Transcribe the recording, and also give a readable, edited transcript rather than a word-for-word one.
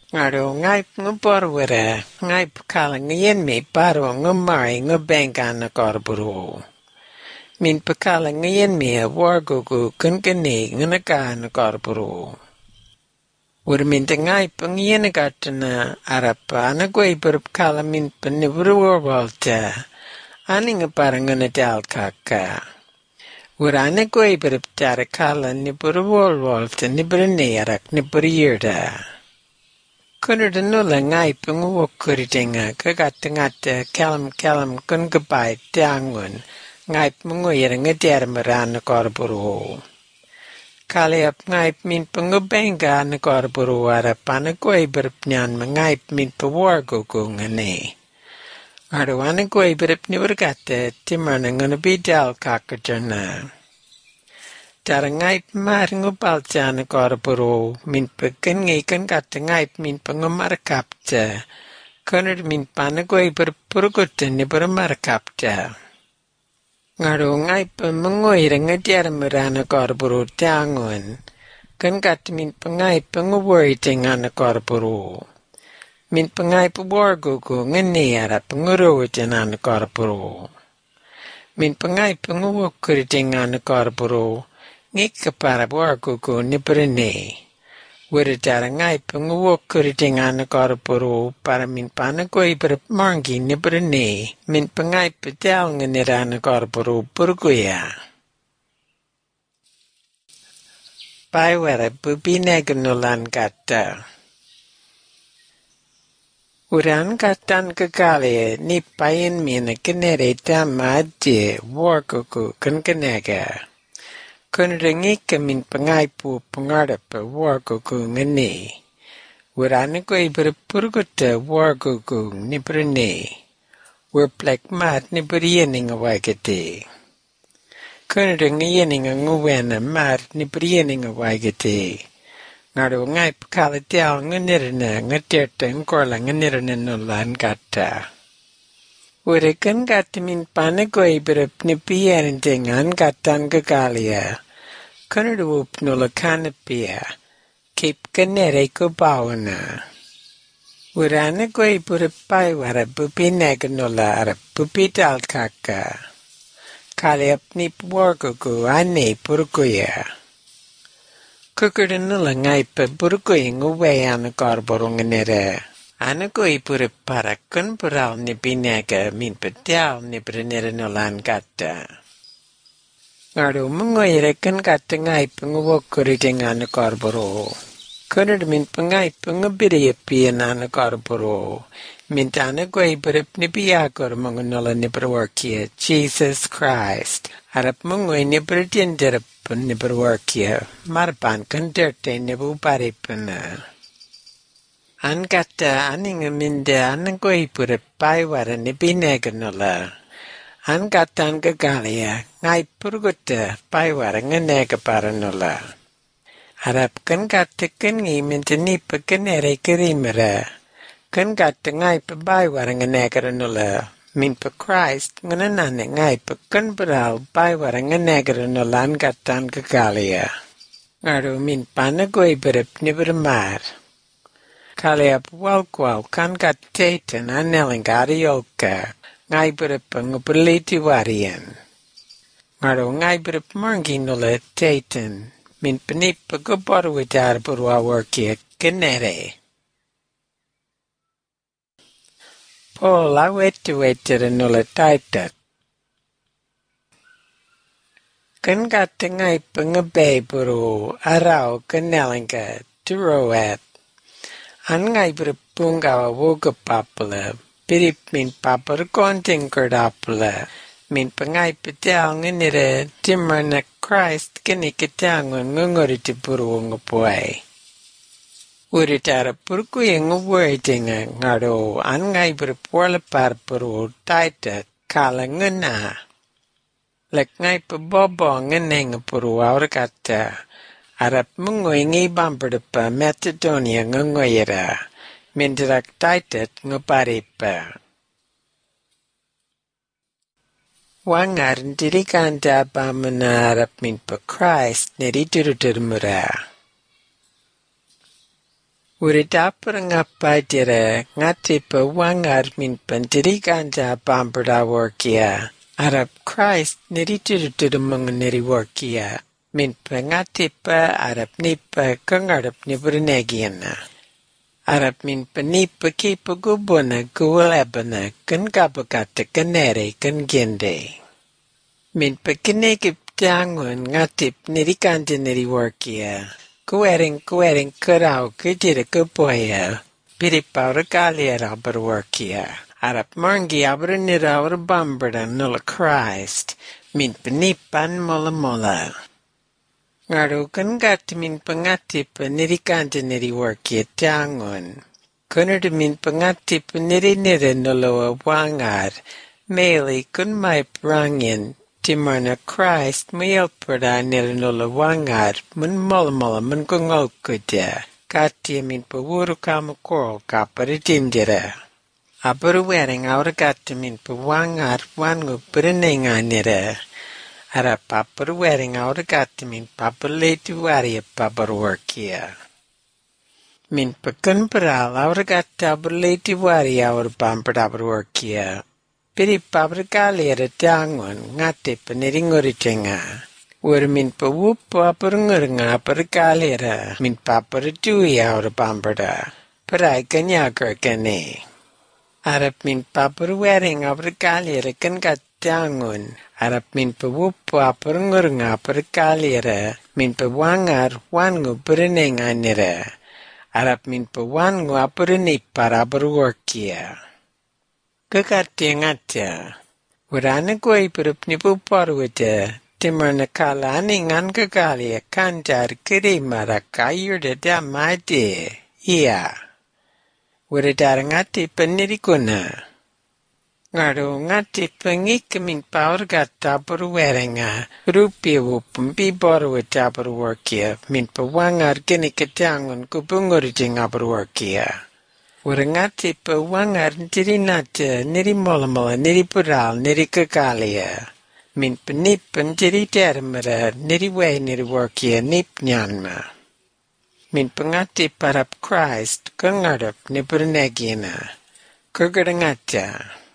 Ngaro ngay ngaporwera ngay pakalang ngayon may paro ngamay ngabenga na korburo. Min pakalang ngayon may wargugu kankani nganaka na korburo. Urmin ngay pangyan gatana arapa anagway perpakala min panibruwalta aning parang nadal kaka. Urana gway perptara kala nibruwalta nibranerak nibriyerda. Kunada nula ngay pangwakuritinga kagatangata kalam kungabay tiangun ngay pangwayara ngadermarana korburo. Kaliap ngay min pangabenga na korburo arapana gway berpnyan ngay min pawargugu ngane. Arawana gway berpniwargata timana nganabidal kakajana. Tara ngay pamar ngubalta na korburo min pagangikan gata ngay min pangamarkapta. Kunad min panagway berpurguta ni bermarkapta. Ngaro ngay pamangoyra ngadermarana korburo tiangun. Kan gata min pangay pangawariting na korburo. Min pangay pawargugu nganiyara panguruwitin na korburo. Min pangay pangawakuriting na korburo. Ngika para wargugu nibrane. Wiradara ngay pangawakuriting na korburo para min panagway berpmargi nibrane. Min pangay padal nganira na korburo burguya. Paywara bubinagunulan gata. Uran gatan kagaliya ni payin mina kinere tamadje wargugu kankanaga. Kunringika min pangay po pangarapa wargugu ngani. Urana ko iberpurguta wargugu nibrane. Warplek mat nibriyaning awagati. Kunringiyaning nguwena mat nibriyaning awagati. Ngaro ngay pakalatil nganirana ngatirta ngkorla nganirana nulan gata. Urikan gata min panagoy berap nipiyanintingan gatan gagaliya. Kunarup nula kanapia. Kip kanere kubawana. Urana goy burapay wara bupinaganula arap bupital kaka. Kaliap ni pwargugu ane purguya. Kukuranula ngay pa burguya nguwaya na korborong nere. Ana goy burapara kun pural ni binaga min patal ni braniranulan gata. Ngaro mangoyra kan gata ngay pangawakuriting na korboro. Kunad min pangay pangabiriya piya na korboro. Min tana goy barap ni biyagor mangunula ni brawarkia Jesus Christ. Harap mangoy ni bradindarap ni brawarkia. Marpan kanderte ni bubaripana. An gata aning minda anang goy barap paywara ni binaganula. An gata an gagalia ngay purguta paywara nganega paranula. Harap kan gata kan ngiminta nipa kanere karimara. Kan gata ngay pabaywara nganega nula. Min pa Christ ngananane ngay pa kan baral baywara nganega nula an gata an gagalia. Ngaro min panagoy barap ni baramar. Kaliap walkwal kan gata tatan anelingari yoka. Ngay barap ngapaliti warian. Ngaro ngay barap margi nula tatan. Min panipa gabarwidar burwawarkia kanere. Paul awetira nula taitat. Kan gata ngay pangabay buru araw kanalinga turoat. An ngay berpungawa wogapapala. Pirip min papar konting kardapala. Min pangay patal nganira timar na Christ kanikatangon ngangoriti buru ngapuay. Uritara purkuya ngawaritinga ngaro an ngay berpuala parpuru taitat kala ngana. Lek ngay pabobo nganenga puru awrakata. Arap mungoy ngay bamperda Macedonia ngangoyera. Mindirak taitat ngaparipa. Wangar ndirikanta pamana arap min pa Christ neriturudurmura. Uridapurangappa dira ngatipa wangar min pantirikanja bambada workia. Arab Christ nirituruturumang niriworkia. Min pangatipa Arab nipa kangarap niburunegiana. Arab min panipa kipa gubuna guwalabana kan kabagata kanere kan gende. Min pakinekip jangun ngatip nirikanja niriworkia. Kuwering karau kejira kupoya. Piripaura kaliera berworkia. Arap marngi abranira aura bambara nula Christ. Min penipan mola. Ngarukan gat min pangatip nirikanta niriworkia jangun. Kunard min pangatip nira nula wangar. Meli kun mai prangin. Timarna Christ mayalpada nila wangar mun mola mun kungol kuda. Katia min pawuru kamakoro kaparidindira. Abaru wearing aura gata min pawangar wangu berinenga nira. Ara paparu wearing aura gata min papaleti waria paparuarkia. Min pakun paral aura gata abaleti waria aura pampadabaruarkia. Piri pabrikaliera dangon ngate peniringoritinga. Min pawupa perngeringa perkaliera min paparutuya ora bamberda. Perai kanyaker kene. Arap min paparuwering abrikaliera kan dangon. Arap min pawupa perngeringa perkaliera min pawangar wangu berenenga nira. Arap min pawangu aperni para berworkia. Kakatingatya. Urana koi perup nipu parwata. Timarna kala aningan kakalia kanjar kiri marakayur da mati. Iya. Uradara ngati penirikuna. Ngaro ngati pengikamin paur gata berwerenga. Rupi wupum bibarwata berworkia. Min pawangar gini ketangun kubunguriting berworkia. Urangati pawangar niri nata, niri mola, niri pural, niri kakalia. Min penipan niri termara, niri way niri workia, nip nyanma. Min pangati parap Christ, kangarap ni pernagina. Kurgarangata.